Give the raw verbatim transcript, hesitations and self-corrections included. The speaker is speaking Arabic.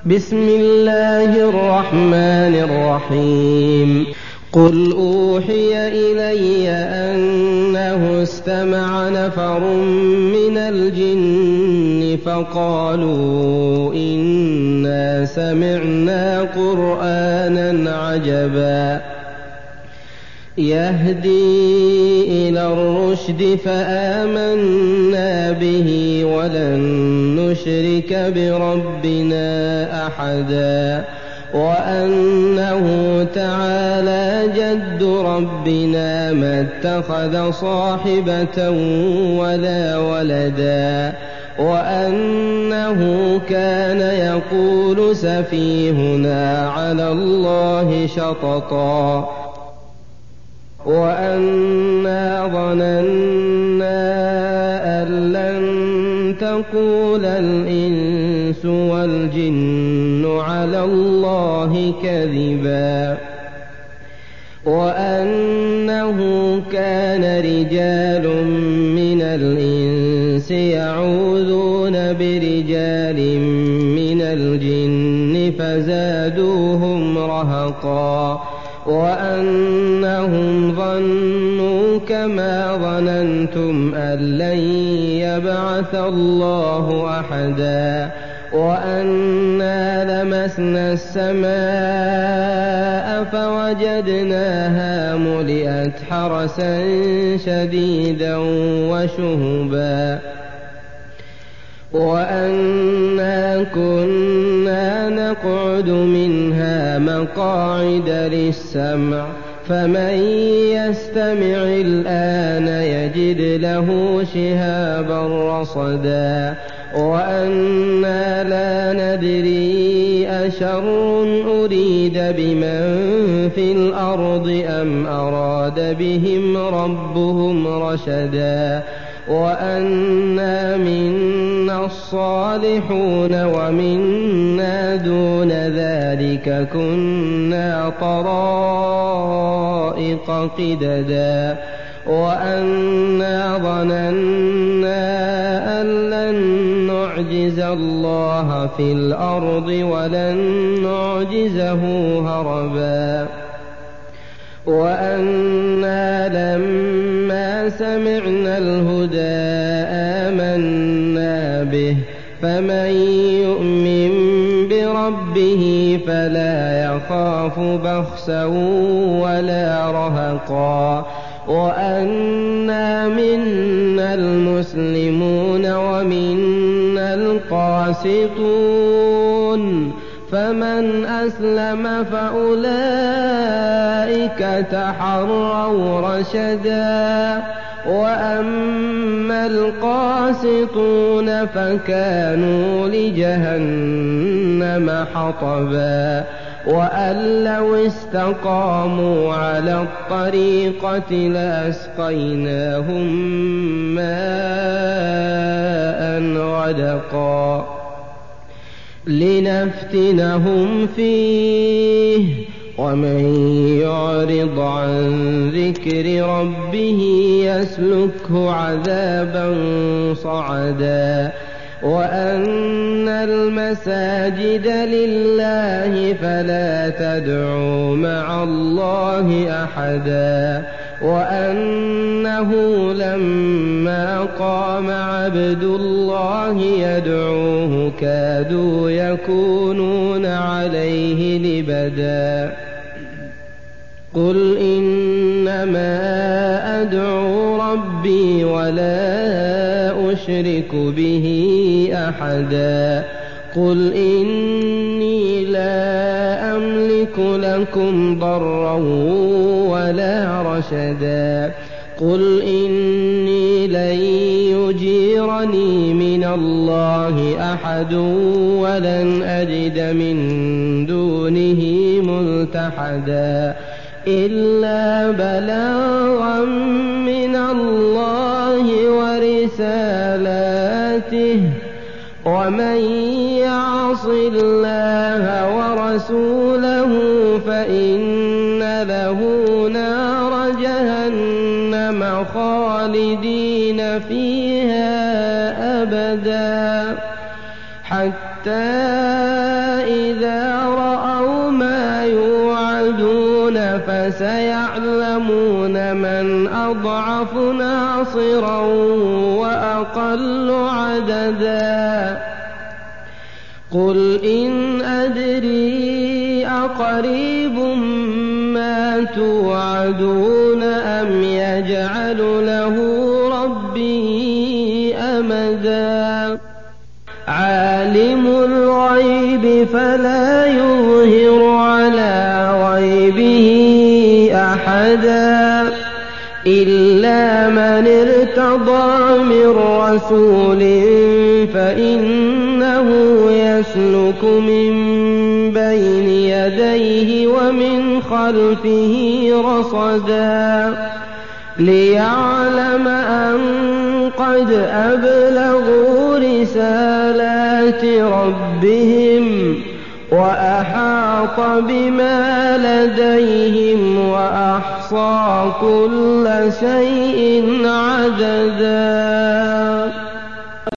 بسم الله الرحمن الرحيم قل أوحي إلي أنه استمع نفر من الجن فقالوا إنا سمعنا قرآنا عجبا يهدي إلى الرشد فآمنا به ولن نشرك بربنا أحدا وأنه تعالى جد ربنا ما اتخذ صاحبة ولا ولدا وأنه كان يقول سفيهنا على الله شططا وأنا ظننا أن لن تقول الإنس والجن على الله كذبا وأنه كان رجال من الإنس يعوذون برجال من الجن فزادوهم رهقا وأنهم ظنوا كما ظننتم أن لن يبعث الله أحدا وأنا لمسنا السماء فوجدناها ملئت حرسا شديدا وشهبا وأنا كنا نقعد منها مقاعد للسمع فمن يستمع الآن يجد له شهابا رصدا وأنا لا ندري أشر أريد بمن في الأرض أم أراد بهم ربهم رشدا وأنا منا الصالحون ومنا دون ذلك كنا طرائق قددا وأنا ظننا أن لن نعجز الله في الأرض ولن نعجزه هربا وأنا لما سمعنا الهدى آمنا به فمن يؤمن بربه فلا يخاف بخسا ولا رهقا وأنا منا المسلمون ومنا القاسطون فمن أسلم فأولئك تحروا رشدا وأما القاسطون فكانوا لجهنم حطبا وأن لو استقاموا على الطريقة لأسقيناهم ماء غدقا لنفتنهم فيه ومن يعرض عن ذكر ربه يسلكه عذابا صعدا وأن المساجد لله فلا تدعوا مع الله أحدا وأنه لما قام عبد الله يدعوه كادوا يكونون عليه لبدا قل إنما أدعو ربي ولا أشرك به أحدا قل إني لا أملك لكم ضرا ولا رشدا قل إني لن يجيرني من الله أحد ولن أجد من دونه ملتحدا إلا بلاغا من الله ورسالاته ومن يعص الله ورسوله فإن له نار جهنم خالدين فيها أبدا حتى فسيعلمون من أضعف ناصرا وأقل عددا قل إن أدري أقريب ما توعدون أم يجعل له ربي أمدا عالم الغيب فلا يظهر على غيبه أحدا إلا من ارتضى من رسول فإنه يسلك من بين يديه ومن خلفه رصدا ليعلم أن قد أبلغوا رسالات ربهم وأحاط بما لديهم وأحصى كل شيء عددا.